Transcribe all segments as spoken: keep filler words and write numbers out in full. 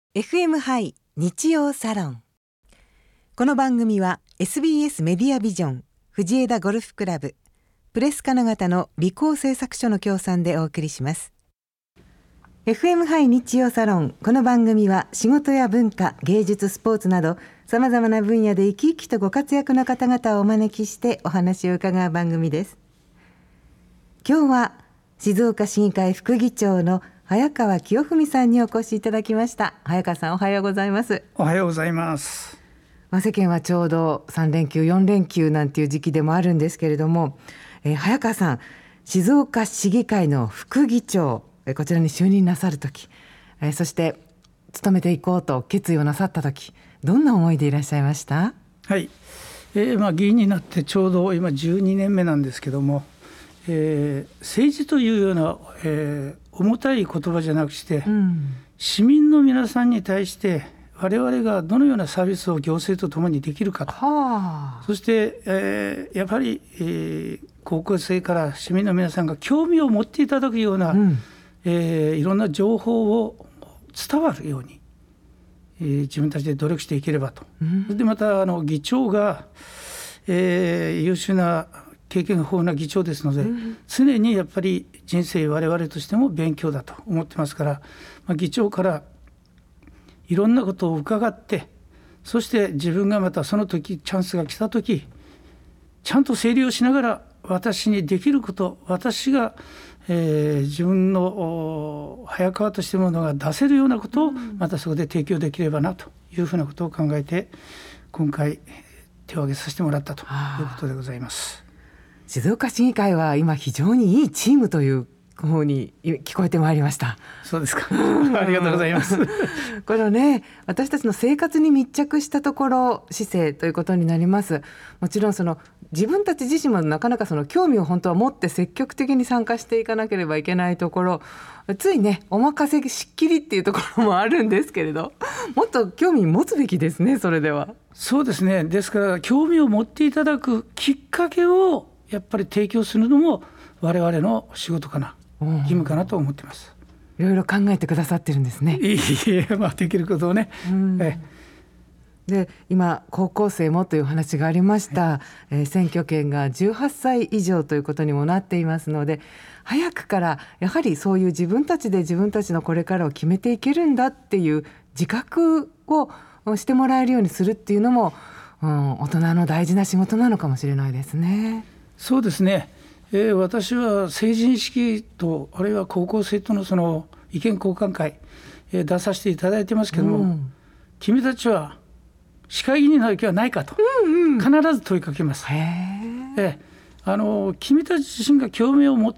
エフエム ハイ日曜サロン。この番組は エスビーエス メディアビジョン、藤枝ゴルフクラブ、プレス金型の理工製作所の協賛でお送りします。 エフエム ハイ日曜サロン。この番組は仕事や文化、芸術、スポーツなどさまざまな分野で生き生きとご活躍の方々をお招きしてお話を伺う番組です。今日は静岡市議会副議長の早川清文さんにお越しいただきました。早川さん、おはようございます。 おはようございます。 まあ、世間はちょうどさん連休よん連休なんていう時期でもあるんですけれども、えー、早川さん、静岡市議会の副議長、えー、こちらに就任なさるとき、えー、そして務めていこうと決意をなさったとき、どんな思いでいらっしゃいました？ はい、えーまあ、議員になってちょうど今じゅうにねんめなんですけども、えー、政治というような、えー、重たい言葉じゃなくして、うん、市民の皆さんに対して我々がどのようなサービスを行政とともにできるかと、はあ、そして、えー、やっぱり、えー、高校生から市民の皆さんが興味を持っていただくような、うんえー、いろんな情報を伝わるように、えー、自分たちで努力していければと、うん、それでまたあの議長が、えー、優秀な経験豊富な議長ですので、うん、常にやっぱり人生我々としても勉強だと思ってますから、まあ、議長からいろんなことを伺って、そして自分がまたその時チャンスが来た時ちゃんと整理をしながら私にできること、私が、えー、自分の早川としてものが出せるようなことをまたそこで提供できればなというふうなことを考えて今回手を挙げさせてもらったということでございます。 静岡市議会は今非常にいいチームという方に聞こえてまいりました。 そうですかありがとうございますこのね、私たちの生活に密着したところ市政ということになります。もちろんその自分たち自身もなかなかその興味を本当は持って積極的に参加していかなければいけないところ、ついねお任せしっきりっていうところもあるんですけれど、もっと興味持つべきですね。それではそうですね。ですから興味を持っていただくきっかけをやっぱり提供するのも我々の仕事かな、義務かなと思っています。 いろいろ考えてくださってるんですね。 いいえ、まあ、できることをね、うんえで今高校生もという話がありました、はいえー、選挙権がじゅうはっさい以上ということにもなっていますので、早くからやはりそういう自分たちで自分たちのこれからを決めていけるんだっていう自覚をしてもらえるようにするっていうのも、うん、大人の大事な仕事なのかもしれないですね。 そうですね、えー、私は成人式とあるいは高校生とのその意見交換会、えー、出させていただいてますけども、うん、君たちは市会議員になる気はないかと、うんうん、必ず問いかけます。へえー、あの君たち自身が興味を持って、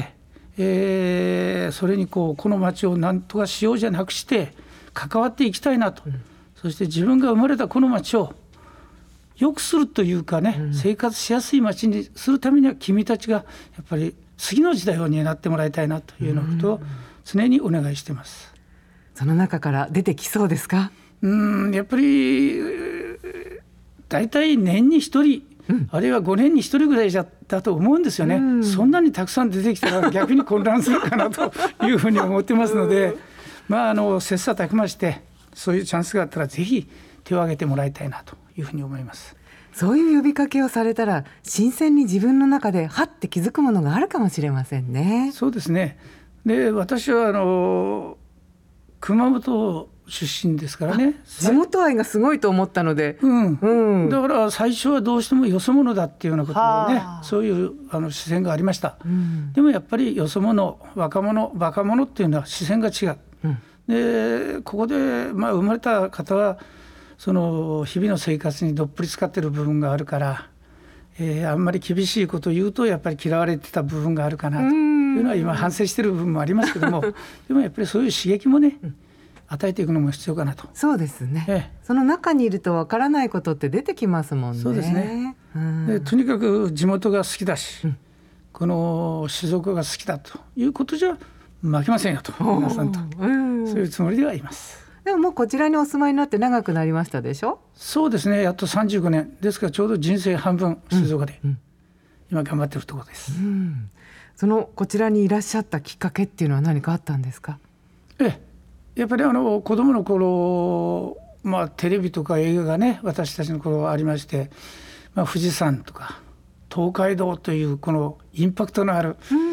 えー、それにこうこの町を何とかしようじゃなくして関わっていきたいなと、うん、そして自分が生まれたこの町を良くするというかね、うん、生活しやすい街にするためには君たちがやっぱり次の時代を担ってもらいたいなというようなことを常にお願いしています。 その中から出てきそうですか？ うんやっぱりだいたい年にひとり、うん、あるいはごねんにひとりぐらいだと思うんですよね、うん、そんなにたくさん出てきたら逆に混乱するかなというふうに思ってますので、まあ、あの切磋琢磨してそういうチャンスがあったらぜひ手を挙げてもらいたいなというふうに思います。 そういう呼びかけをされたら新鮮に自分の中ではって気づくものがあるかもしれませんね。 そうですね。で私はあの熊本出身ですからね。 地元愛がすごいと思ったので、 うんうん、だから最初はどうしてもよそ者だっていうようなことをね、そういうあの視線がありました、うん、でもやっぱりよそ者、若者、バカ者っていうのは視線が違う、うん、でここで、まあ、生まれた方はその日々の生活にどっぷり使っている部分があるから、えー、あんまり厳しいことを言うとやっぱり嫌われてた部分があるかなというのは今反省している部分もありますけどもでもやっぱりそういう刺激もね、うん与えていくのも必要かなと。 そうですね、ええ、その中にいるとわからないことって出てきますもんね。 そうですね、うん、でとにかく地元が好きだし、うん、この静岡が好きだということじゃ負けませんよと皆さんと、うん、そういうつもりではいます。 でももうこちらにお住まいになって長くなりましたでしょ？ そうですね、やっとさんじゅうごねんですからちょうど人生半分静岡で、うんうん、今頑張っているところです、うん、 そのこちらにいらっしゃったきっかけっていうのは何かあったんですか？ ええやっぱりあの子供の頃、まあ、テレビとか映画がね私たちの頃はありまして、まあ、富士山とか東海道というこのインパクトのある、うん、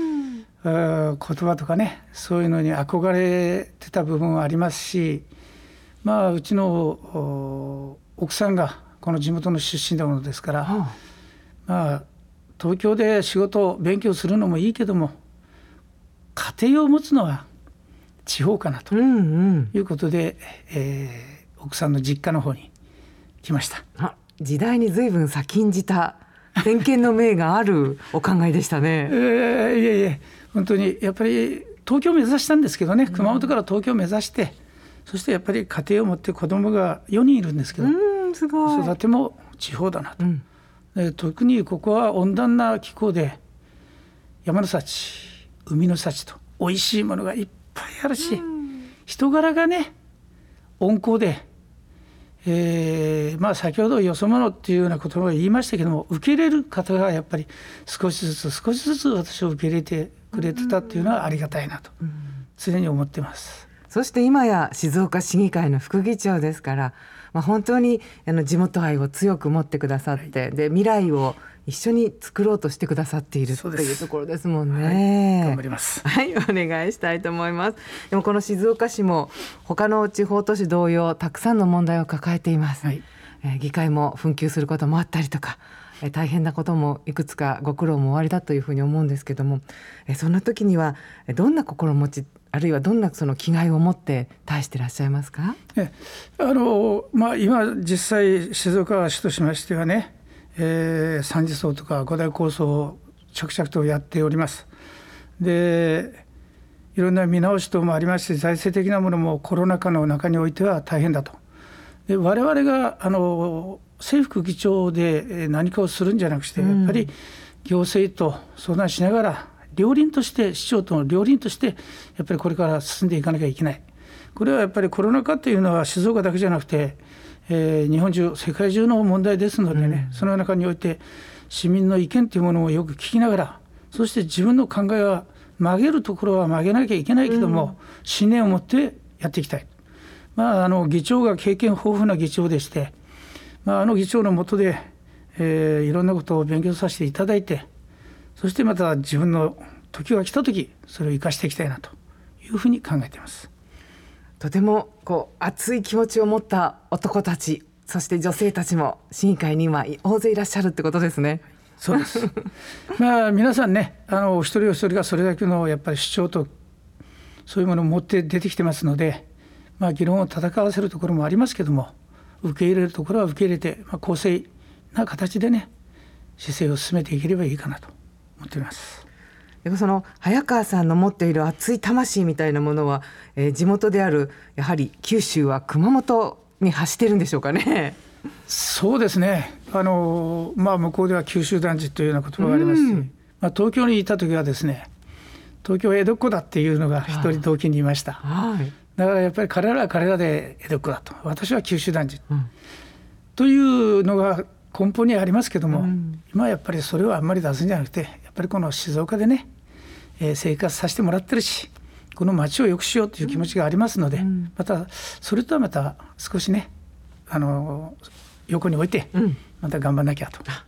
言葉とかねそういうのに憧れてた部分はありますし、まあ、うちの奥さんがこの地元の出身なものですから、はあ、まあ、東京で仕事勉強するのもいいけども家庭を持つのは地方かなということで、うんうんえー、奥さんの実家の方に来ました。 あ、時代に随分先んじた先見の明があるお考えでしたね。 えー、いえいえ本当にやっぱり東京を目指したんですけどね、熊本から東京を目指して、うん、そしてやっぱり家庭を持って子供がよにんいるんですけど、うん、すごい。育ても地方だなと、うん、で特にここは温暖な気候で山の幸海の幸と美味しいものがいっぱいあるし、うん、人柄がね温厚で、えーまあ、先ほどよそ者っていうような言葉を言いましたけども受け入れる方がやっぱり少しずつ少しずつ私を受け入れてくれてたっていうのはありがたいなと常に思ってます。 そして今や静岡市議会の副議長ですから、まあ、本当にあの地元愛を強く持ってくださって、はい、で未来を一緒に作ろうとしてくださっているというところですもんね。 はい、頑張ります。 はい、お願いしたいと思います。でもこの静岡市も他の地方都市同様たくさんの問題を抱えています。はい、えー、議会も紛糾することもあったりとか、えー、大変なこともいくつかご苦労もおありだというふうに思うんですけども、えー、そんな時にはどんな心持ちあるいはどんなその気概を持って対していらっしゃいますか？ えあの、まあ、今実際静岡市としましてはね、えー、三次層とか五大構想を着々とやっております。でいろんな見直し等もありまして財政的なものもコロナ禍の中においては大変だと。で我々があの政府議長で何かをするんじゃなくして、うん、やっぱり行政と相談しながら両輪として市長との両輪としてやっぱりこれから進んでいかなきゃいけない。これはやっぱりコロナ禍というのは静岡だけじゃなくて、えー、日本中世界中の問題ですのでね、うん、その中において市民の意見というものをよく聞きながら、そして自分の考えは曲げるところは曲げなきゃいけないけども、うん、信念を持ってやっていきたい。まあ、あの議長が経験豊富な議長でして、まあ、あの議長の下で、えー、いろんなことを勉強させていただいて、そしてまた自分の時が来た時それを生かしていきたいなというふうに考えています。 とてもこう熱い気持ちを持った男たち、そして女性たちも市議会に今大勢いらっしゃるってことですね。 そうですまあ皆さんね、あのお一人お一人がそれだけのやっぱり主張とそういうものを持って出てきてますので、まあ、議論を戦わせるところもありますけども、受け入れるところは受け入れて、まあ、公正な形でね市政を進めていければいいかなと思っています。 でもその早川さんの持っている熱い魂みたいなものは、えー、地元であるやはり九州は熊本に発してるんでしょうかね。 そうですね、あの、まあ、向こうでは九州男児というような言葉がありますし、まあ、東京にいた時はですね、東京江戸っ子だっていうのが一人同期にいました。はい、だからやっぱり彼らは彼らで江戸っ子だと、私は九州男児、うん、というのが根本にありますけども、うん、今やっぱりそれをあんまり出すんじゃなくて、やっぱりこの静岡でね、えー、生活させてもらってるし、この町を良くしようという気持ちがありますので、うん、またそれとはまた少しね、あの横に置いてまた頑張らなきゃと、うん、 はい、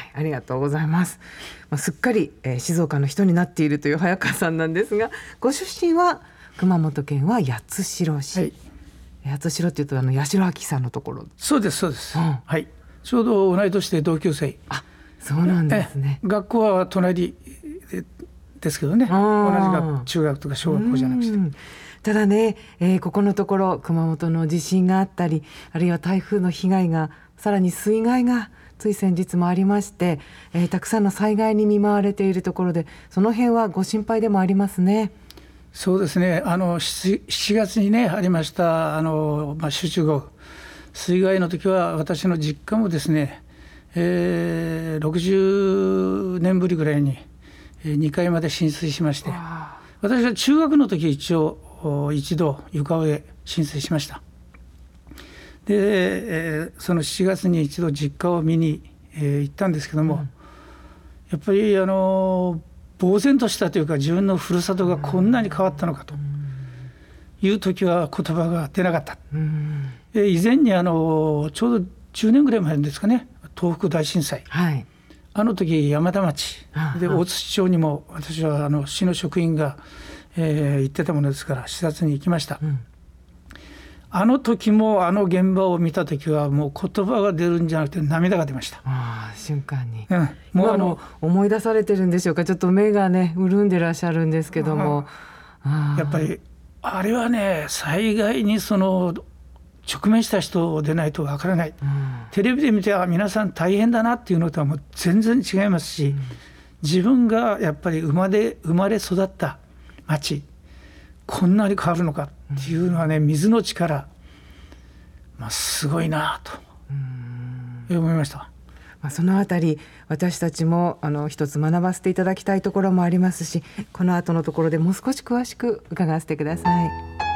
ありがとうございます。まあ、すっかり、えー、静岡の人になっているという早川さんなんですが、ご出身は熊本県は八代市、はい、八代っていうとあの八代亜紀さんのところ。 そうですそうです、うん、はい、ちょうど同い年で同級生。 あ、そうなんですね。 学校は隣ですけどね、同じ学中学とか小学校じゃなくて、 ただね、えー、ここのところ熊本の地震があったり、あるいは台風の被害が、さらに水害がつい先日もありまして、えー、たくさんの災害に見舞われているところで、その辺はご心配でもありますね。 そうですね、あの 7, 7月にねありましたあの、まあ、集中豪雨水害の時は私の実家もですね、えー、ろくじゅうねんぶりぐらいににかいまで浸水しまして、私は中学の時一応一度床上浸水しました。で、えー、そのしちがつに一度実家を見に、えー、行ったんですけども、うん、やっぱりあの呆然としたというか、自分のふるさとがこんなに変わったのかという時は言葉が出なかった。で以前にあのちょうどじゅうねんぐらい前ですかね、東北大震災、はい、あの時山田町で大槌町にも私はあの市の職員が、えー、行ってたものですから視察に行きました、うん、あの時もあの現場を見た時はもう言葉が出るんじゃなくて涙が出ました。 あ瞬間に、 うん、もうあの思い出されてるんでしょうか。ちょっと目がね潤んでらっしゃるんですけども、 やっぱりあれはね災害にその直面した人でないとわからない、うん、テレビで見ては皆さん大変だなっていうのとはもう全然違いますし、うん、自分がやっぱり生まれ、生まれ育った町こんなに変わるのかっていうのはね、水の力、まあ、すごいなと思いました。 まあ、そのあたり私たちもあの一つ学ばせていただきたいところもありますし、この後のところでもう少し詳しく伺わせてください。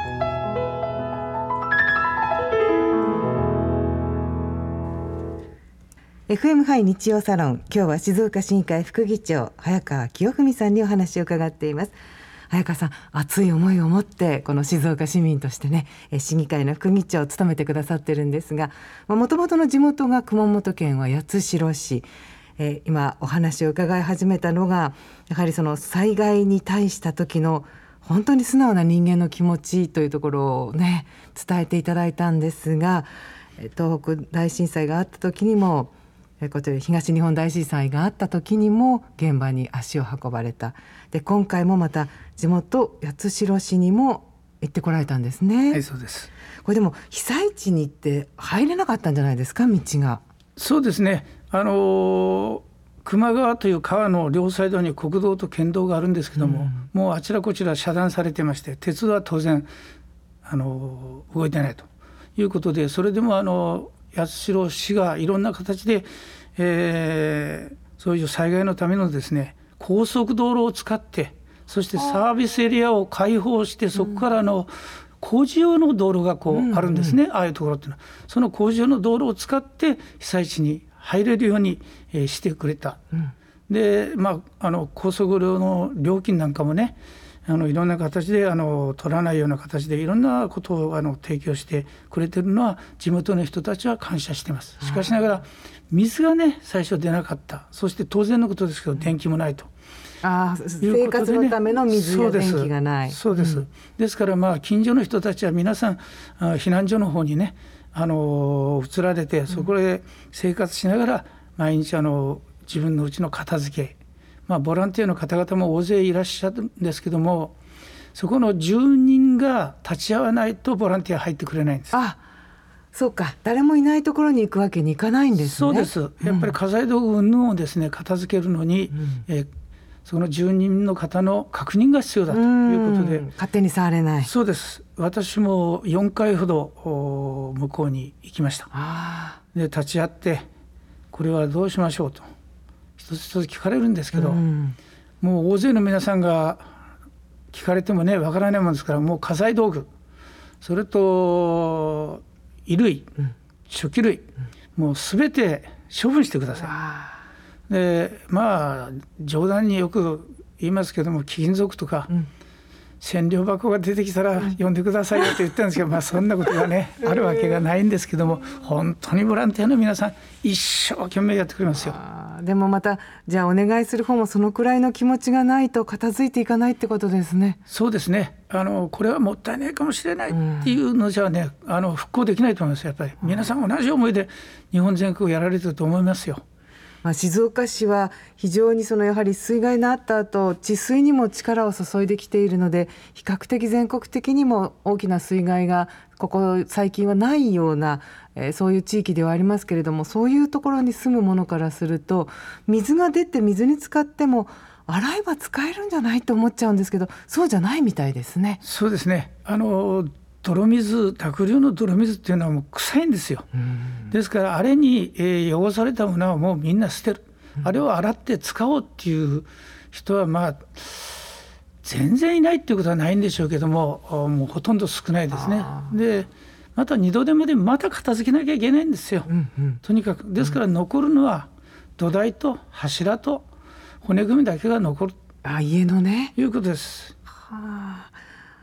エフエム ハイ日曜サロン、今日は静岡市議会副議長早川清文さんにお話を伺っています。早川さん、熱い思いを持ってこの静岡市民としてね市議会の副議長を務めてくださってるんですが、もともとの地元が熊本県は八代市、えー、今お話を伺い始めたのがやはりその災害に対した時の本当に素直な人間の気持ちというところをね伝えていただいたんですが、東北大震災があった時にもこちら東日本大震災があった時にも現場に足を運ばれた。で今回もまた地元八代市にも行ってこられたんですね。 はい、そうです。 これでも被災地に行って入れなかったんじゃないですか、道が。 そうですね、あの球磨川という川の両サイドに国道と県道があるんですけども、うん、もうあちらこちら遮断されてまして、鉄道は当然あの動いてないということで、それでもあの八代市がいろんな形で、えー、そういう災害のためのですね高速道路を使って、そしてサービスエリアを開放して、そこからの工事用の道路がこうあるんですね、うんうん、ああいうところっていうのはその工事用の道路を使って被災地に入れるように、えー、してくれた、うん、で、まあ、あの高速道路の料金なんかもね、あのいろんな形であの取らないような形でいろんなことをあの提供してくれてるのは地元の人たちは感謝しています。しかしながら水がね最初出なかった。そして当然のことですけど電気もないと、 あ生活のための水や電気がない。 そうです、そうです、うん、ですからまあ近所の人たちは皆さん避難所の方にねあの移られて、そこで生活しながら毎日あの自分のうちの片付け、まあ、ボランティアの方々も大勢いらっしゃるんですけども、そこの住人が立ち会わないとボランティア入ってくれないんです。 あ、そうか、誰もいないところに行くわけにいかないんですね。 そうです。やっぱり家財道具云々をですね片付けるのに、うんえー、その住人の方の確認が必要だということで、 勝手に触れない。 そうです。私もよんかいほど向こうに行きました。 あで立ち会ってこれはどうしましょうと一つ一つ聞かれるんですけど、うん、もう大勢の皆さんが聞かれてもねわからないものですから、もう家財道具、それと衣類、うん、食器類、うん、もうすべて処分してください。でまあ冗談によく言いますけども、貴金属とか、うん、千両箱が出てきたら呼んでくださいよと言ったんですけど、まあそんなことがねあるわけがないんですけども、本当にボランティアの皆さん一生懸命やってくれますよ。 でもまたじゃあお願いする方もそのくらいの気持ちがないと片付いていかないってことですね。 そうですね、あのこれはもったいないかもしれないっていうのじゃね、うん、あの復興できないと思います。やっぱり皆さん同じ思いで日本全国やられてると思いますよ。 まあ、静岡市は非常にそのやはり水害のあった後治水にも力を注いできているので、比較的全国的にも大きな水害がここ最近はないような、えー、そういう地域ではありますけれども、そういうところに住む者からすると水が出て水に浸かっても洗えば使えるんじゃないと思っちゃうんですけど、そうじゃないみたいですね。 そうですね、あの泥水、濁流の泥水っていうのはもう臭いんですよ。ですからあれに、えー、汚されたものはもうみんな捨てる、あれを洗って使おうっていう人はまあ全然いないっていうことはないんでしょうけども、もうほとんど少ないですね。でまた二度手間でまた片付けなきゃいけないんですよ、うんうん、とにかく。ですから残るのは土台と柱と骨組みだけが残る、 あ家のねいうことです。 はあ、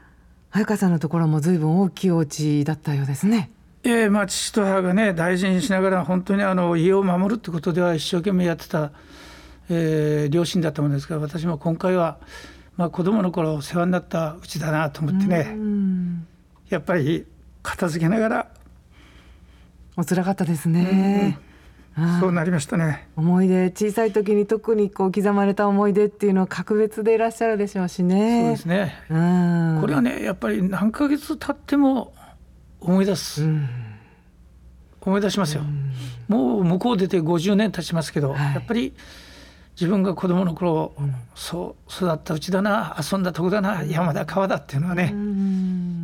早川さんのところも随分大きいお家だったようですね。 えーまあ、父と母がね大事にしながら本当にあの家を守るってことでは一生懸命やってた、えー両親だったものですから、私も今回は、まあ、子供の頃世話になったうちだなと思ってね、 うんやっぱり片付けながらお辛かったですね、 うんうん、そうなりましたね。 思い出、小さい時に特にこう刻まれた思い出っていうのは格別でいらっしゃるでしょうしね。 そうですね、 うん、 これはねやっぱり何ヶ月経っても思い出す、うん、思い出しますよ、うん、もう向こう出てごじゅうねん経ちますけど、はい、やっぱり自分が子供の頃、うん、そう育ったうちだな、遊んだとこだな、山だ川だっていうのはね、うん、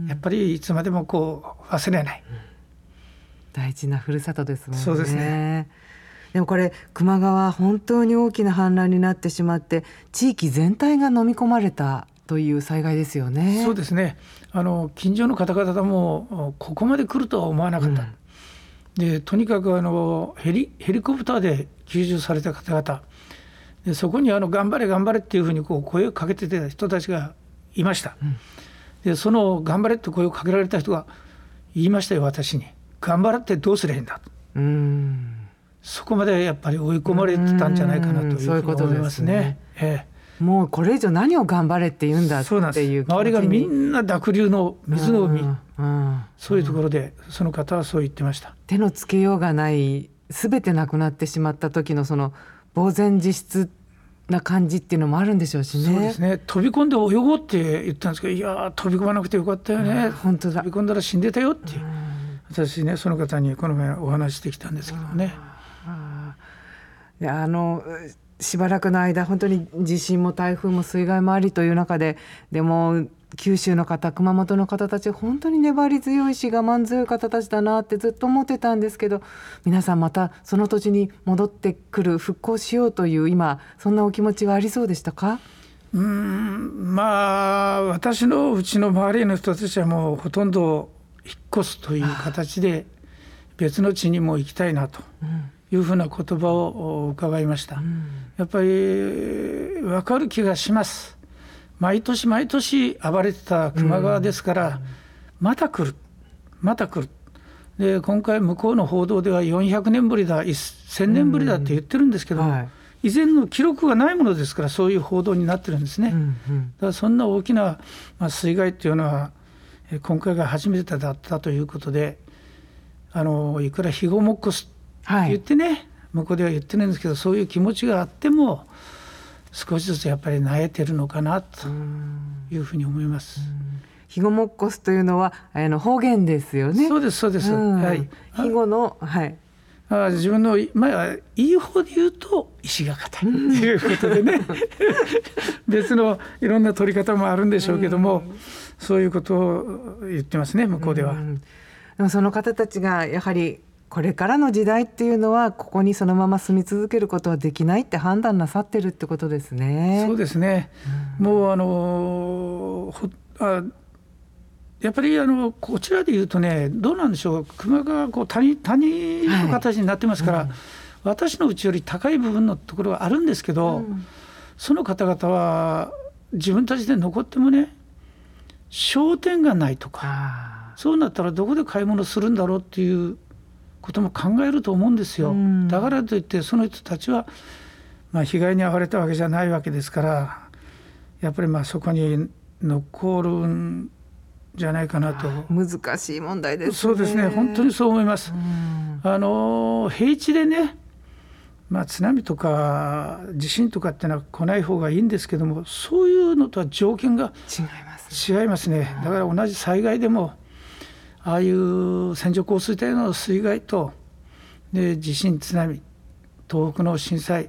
やっぱりいつまでもこう忘れない、うん、 大事なふるさとですもんね。 そうですね。 でもこれ球磨川本当に大きな氾濫になってしまって地域全体が飲み込まれたという災害ですよね。 そうですね。あの近所の方々もここまで来るとは思わなかった、うん、でとにかくあのヘリ、ヘリコプターで救助された方々で、そこにあの頑張れ頑張れっていうふうにこう声をかけてた人たちがいました、うん、でその頑張れって声をかけられた人が言いましたよ、私に。頑張れってどうすればいいんだと。うーん、そこまでやっぱり追い込まれてたんじゃないかなというふうに思いますね。ええ、 もうこれ以上何を頑張れって言うんだっていう、そうなんです。 周りがみんな濁流の水の海、うんうん、そういうところでその方はそう言ってました。 手のつけようがない、全てなくなってしまった時のその呆然自失な感じっていうのもあるんでしょうしね。 そうですね。飛び込んで泳ごうって言ったんですけど、いや飛び込まなくてよかったよね、 本当だ、 飛び込んだら死んでたよっていう、うん、私ねその方にこの前お話してきたんですけどね。 あいやあのしばらくの間本当に地震も台風も水害もありという中で、でも九州の方、熊本の方たち本当に粘り強いし我慢強い方たちだなってずっと思ってたんですけど、皆さんまたその土地に戻ってくる、復興しようという今そんなお気持ちはありそうでしたか？ うーん、まあ私のうちの周りの人たちはもうほとんど引っ越すという形で別の地にも行きたいなというふうな言葉を伺いました、うん、やっぱり分かる気がします。毎年毎年暴れてた球磨川ですから、うん、また来るまた来るで、今回向こうの報道ではよんひゃくねんぶりだ、せんねんぶりだって言ってるんですけど、うんはい、以前の記録がないものですからそういう報道になってるんですね、うんうん、だからそんな大きな、まあ、水害っていうのは今回が初めてだったということで、あのいくらひごもっこすって言ってね、はい、向こうでは言ってるんですけど、そういう気持ちがあっても少しずつやっぱり萎えてるのかなというふうに思います。 ひごもっこすというのはあの方言ですよね。 そうですそうです、はい、 ひごの、はい、 あ自分の、まあ、いい方で言うと石が硬いということでね別のいろんな取り方もあるんでしょうけども、そういうことを言ってますね、向こうでは。 でもその方たちがやはりこれからの時代っていうのはここにそのまま住み続けることはできないって判断なさってるってことですね。 そうですね、うん、もうあのあやっぱりあのこちらでいうとね、どうなんでしょう、球磨川こう 谷, 谷の形になってますから、はい、うん、私のうちより高い部分のところはあるんですけど、うん、その方々は自分たちで残ってもね、商店がないとか、そうなったらどこで買い物するんだろうっていうことも考えると思うんですよ、うん、だからといってその人たちは、まあ、被害に遭われたわけじゃないわけですから、やっぱりまあそこに残るんじゃないかなと。 難しい問題ですね。 そうですね、本当にそう思います、うん、あの平地でね、まあ、津波とか地震とかってのは来ない方がいいんですけども、そういうのとは条件が違いますね。 違いますね。だから同じ災害でもああいう線状降水帯の水害とで地震津波、東北の震災、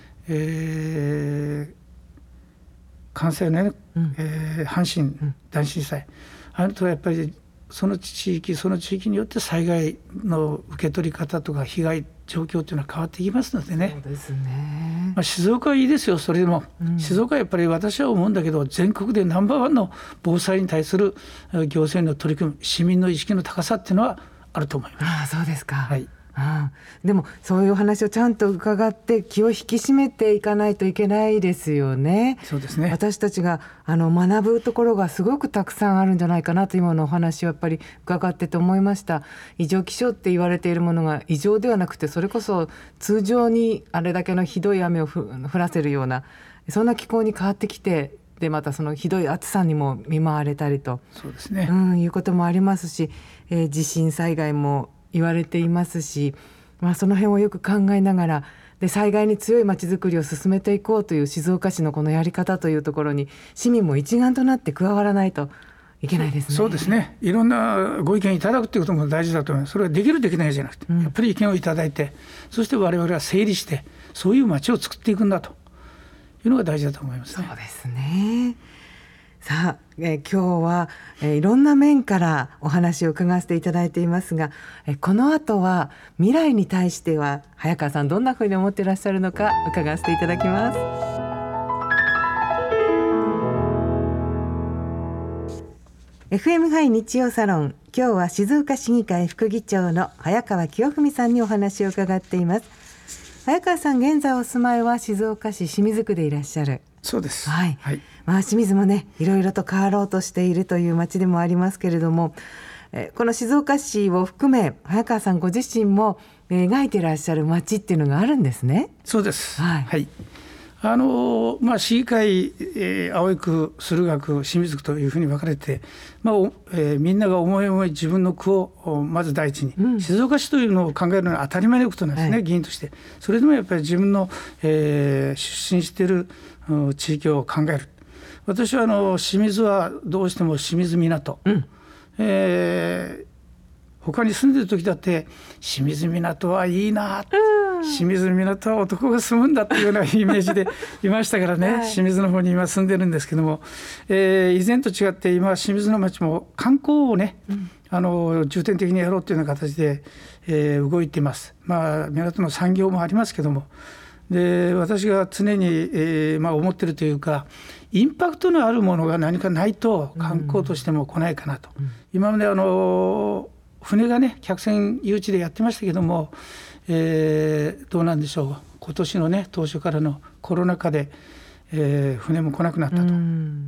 えー、関西の、ね、うん、えー、阪神大震災、うん、あのとはやっぱりその地域その地域によって災害の受け取り方とか被害状況というのは変わってきますのでね。 そうですね、 まあ、静岡はいいですよ、それでも、うん、静岡はやっぱり私は思うんだけど、全国でナンバーワンの防災に対する行政の取り組み、市民の意識の高さっていうのはあると思います。 ああ、そうですか、 はい、 うああ、でもそういうお話をちゃんと伺って気を引き締めていかないといけないですよね。 そうですね。 私たちがあの学ぶところがすごくたくさんあるんじゃないかなと今のお話をやっぱり伺ってて思いました。異常気象って言われているものが異常ではなくて、それこそ通常にあれだけのひどい雨をふ降らせるようなそんな気候に変わってきて、でまたそのひどい暑さにも見舞われたりと、 そうですね、 うん、いうこともありますし、えー、地震災害も言われていますし、まあ、その辺をよく考えながらで災害に強いまちづくりを進めていこうという静岡市のこのやり方というところに市民も一丸となって加わらないといけないですね。 そうですね。いろんなご意見いただくということも大事だと思います。それはできるできないじゃなくて、うん、やっぱり意見をいただいて、そして我々は整理してそういう街を作っていくんだというのが大事だと思いますね。 そうですね。さあ、えー、今日は、えー、いろんな面からお話を伺わせていただいていますが、えー、この後は未来に対しては早川さんどんなふうに思っていらっしゃるのか伺わせていただきます。エフエム ハイ日曜サロン、今日は静岡市議会副議長の早川清文さんにお話を伺っています。早川さん、現在お住まいは静岡市清水区でいらっしゃる。 そうです、 はいはい。 まあ、清水もねいろいろと変わろうとしているという町でもありますけれども、えこの静岡市を含め早川さんご自身も描いていらっしゃる町っていうのがあるんですね。 そうです、 はいはい。あのまあ、市議会、えー、青井区、駿河区、清水区というふうに分かれて、まあえー、みんなが思い思い自分の区をまず第一に、うん、静岡市というのを考えるのは当たり前のことなんですね、はい、議員として。それでもやっぱり自分の、えー、出身している地域を考える。私はあの清水はどうしても清水港、うんえー、他に住んでる時だって清水港はいいな、うん、清水港は男が住むんだっていうようなイメージでいましたからね、はい、清水の方に今住んでるんですけども、えー、以前と違って今清水の町も観光をね、うん、あの重点的にやろうというような形で、えー、動いています。まあ、港の産業もありますけども、で私が常に、えーまあ、思ってるというか、インパクトのあるものが何かないと観光としても来ないかなと、うん、今まであの船がね客船誘致でやってましたけども、えー、どうなんでしょう、今年のね当初からのコロナ禍で、えー、船も来なくなったと、うん、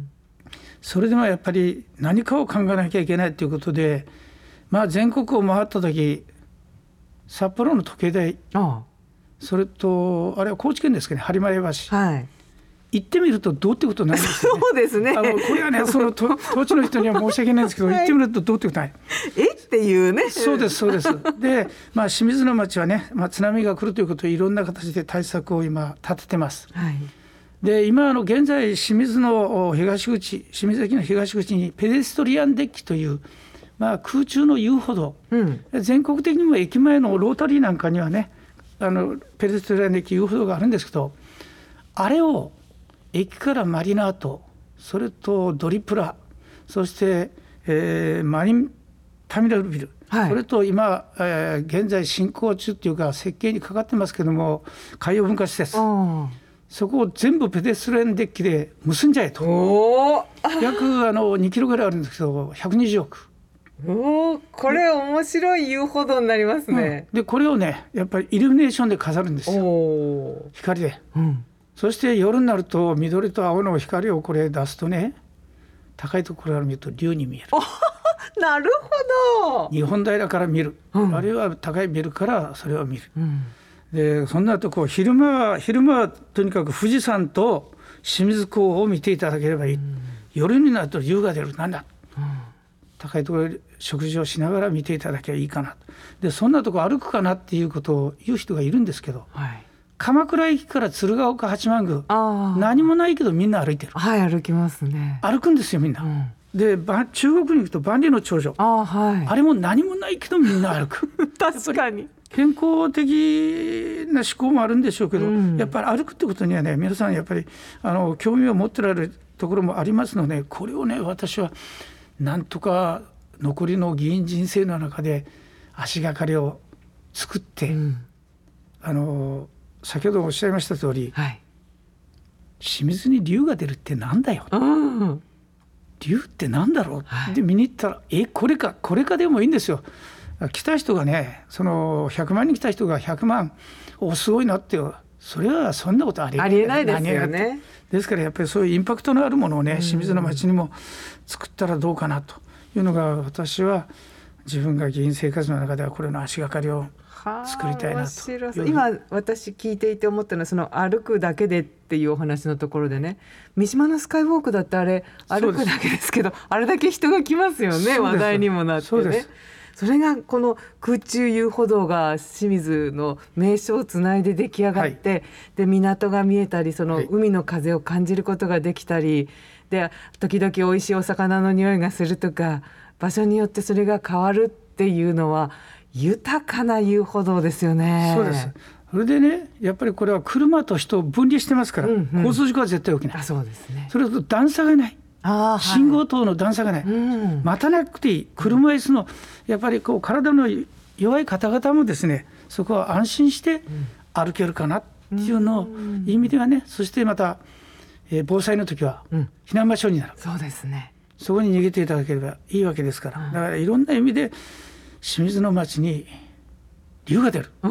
それでもやっぱり何かを考えなきゃいけないということで、まあ、全国を回った時札幌の時計台、ああそれとあれは高知県ですかね、播磨橋、はい、行ってみるとどうってことないんですよね。 そうですね。 あのこれはねその土地の人には申し訳ないんですけど、はい、行ってみるとどうってことない。 えっていうね。 そうですそうです。で、まあ、清水の町はね、まあ、津波が来るということをいろんな形で対策を今立ててます。はい、で今あの現在清水の東口、清水駅の東口にペデストリアンデッキという、まあ、空中の遊歩道、うん、全国的にも駅前のロータリーなんかにはねあのペデストリアンデッキ遊歩道があるんですけど、あれを駅からマリナート、それとドリプラ、そして、えー、マリンターミナルビル、はい、それと今、えー、現在進行中っていうか設計にかかってますけども海洋文化施設、そこを全部ペデストリアンデッキで結んじゃえと。お約あのにキロぐらいあるんですけどひゃくにじゅうおく。 おこれ面白い遊歩道になりますね、 うん、でこれをねやっぱりイルミネーションで飾るんですよ、お光で、うん、そして夜になると緑と青の光をこれ出すとね、高いところから見ると竜に見える。 なるほど。 日本平から見る、うん、あるいは高いビルからそれを見る、うん、でそんなとこ昼間は昼間はとにかく富士山と清水港を見ていただければいい、うん、夜になると竜が出る、なんだ、うん、高いところで食事をしながら見ていただけばいいかな。でそんなとこ歩くかなっていうことを言う人がいるんですけど、はい、鎌倉駅から鶴岡八幡宮、何もないけどみんな歩いてる。 はい、歩きますね。 歩くんですよみんな、うん、で中国に行くと万里の長城、 あ,、はい、あれも何もないけどみんな歩く。 確かに健康的な思考もあるんでしょうけど、うん、やっぱり歩くってことにはね皆さんやっぱりあの興味を持ってられるところもありますので、これをね私はなんとか残りの議員人生の中で足がかりを作って、うん、あの先ほどおっしゃいました通り、はい、清水に竜が出るってなんだよ、うん、竜ってなんだろう、はい、で見に行ったらえこれかこれかでもいいんですよ。 来た人がね、そのひゃくまんにん来た人がひゃくまん、おすごいなって、それはそんなことありありえないですよね。 ですからやっぱりそういうインパクトのあるものをね、清水の町にも作ったらどうかなというのが、私は自分が議員生活の中ではこれの足がかりを作りたいなと。 今私聞いていて思ったのは、その歩くだけでっていうお話のところでね、三島のスカイウォークだってあれ歩くだけですけど、あれだけ人が来ますよね。話題にもなってね。そうです。それがこの空中遊歩道が清水の名所をつないで出来上がって、はい、で港が見えたり、その海の風を感じることができたり、で時々美味しいお魚の匂いがするとか、場所によってそれが変わるっていうのは豊かな遊歩道ですよね。 そうです。それでね、やっぱりこれは車と人を分離してますから、うんうん、交通事故は絶対起きない。 あ、そうですね。 それと段差がない。あ、信号灯の段差がない、うん、待たなくていい。車椅子のやっぱりこう体の弱い方々もですね、そこは安心して歩けるかなっていうのを、うん、意味ではね。そしてまた、えー、防災の時は避難場所になる、うん、 そうですね。 そこに逃げていただければいいわけですから、うん、だからいろんな意味で清水の町に竜が出る、うん、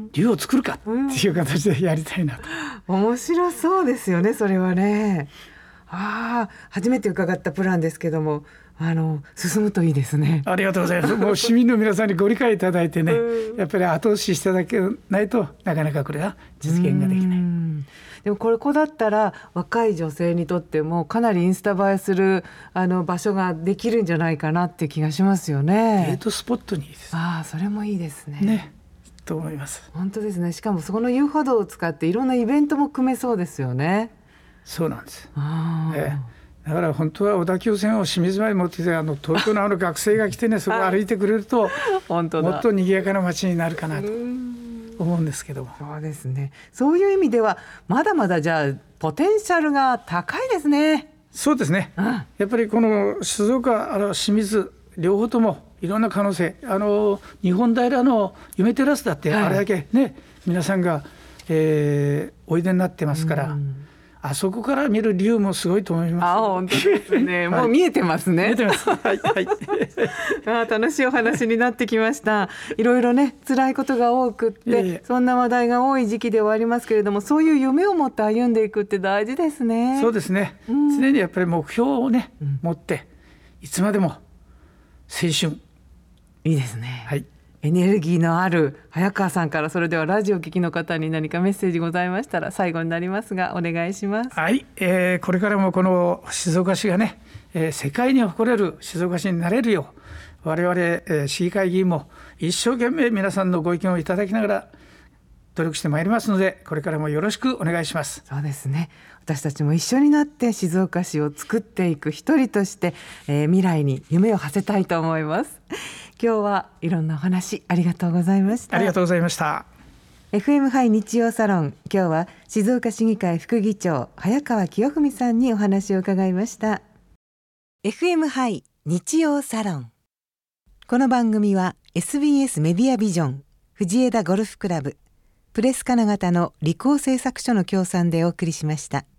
竜を作るかっていう形でやりたいなと、 うん、面白そうですよね、それはね。ああ、初めて伺ったプランですけども、あの進むといいですね。 ありがとうございます。もう市民の皆さんにご理解いただいてね、やっぱり後押ししていただけないとなかなかこれは実現ができない。 でもこれこだったら若い女性にとってもかなりインスタ映えするあの場所ができるんじゃないかなって気がしますよね。 デートスポットにいいです。 ああ、それもいいですね。 ね、と思います。 本当ですね。しかもそこの遊歩道を使っていろんなイベントも組めそうですよね。 そうなんです。あ、ええ、だから本当は小田急線を清水まで持ってきて、あの東京のあの学生が来てねそこ歩いてくれると本当だ、もっと賑やかな街になるかなと思うんですけども。 そうですね。そういう意味ではまだまだじゃあポテンシャルが高いですね。 そうですね、うん、やっぱりこの静岡、あの清水両方ともいろんな可能性、あの日本平の夢テラスだってあれだけね、はい、皆さんが、えー、おいでになってますから、うん、あそこから見る竜もすごいと思います。 あ、本当ですね。もう見えてますね。 見えてます。はいはい。 あ、楽しいお話になってきました。いろいろね、辛いことが多くって、いえいえ、そんな話題が多い時期ではありますけれども、そういう夢を持って歩んでいくって大事ですね。 そうですね。うん、常にやっぱり目標をね、うん、持っていつまでも青春。 いいですね。 はい。 エネルギーのある早川さんから、それではラジオ聴きの方に何かメッセージございましたら最後になりますがお願いします。 はい、えー、これからもこの静岡市がね、えー、世界に誇れる静岡市になれるよう、我々、えー、市議会議員も一生懸命皆さんのご意見をいただきながら努力してまいりますので、これからもよろしくお願いします。 そうですね。私たちも一緒になって静岡市を作っていく一人として、えー、未来に夢を馳せたいと思います。今日はいろんなお話ありがとうございました。 ありがとうございました。 エフエム ハイ日曜サロン、今日は静岡市議会副議長早川清文さんにお話を伺いました。 エフエム ハイ日曜サロン、この番組は エスビーエス メディアビジョン、藤枝ゴルフクラブ、プレス金型の理工製作所の協賛でお送りしました。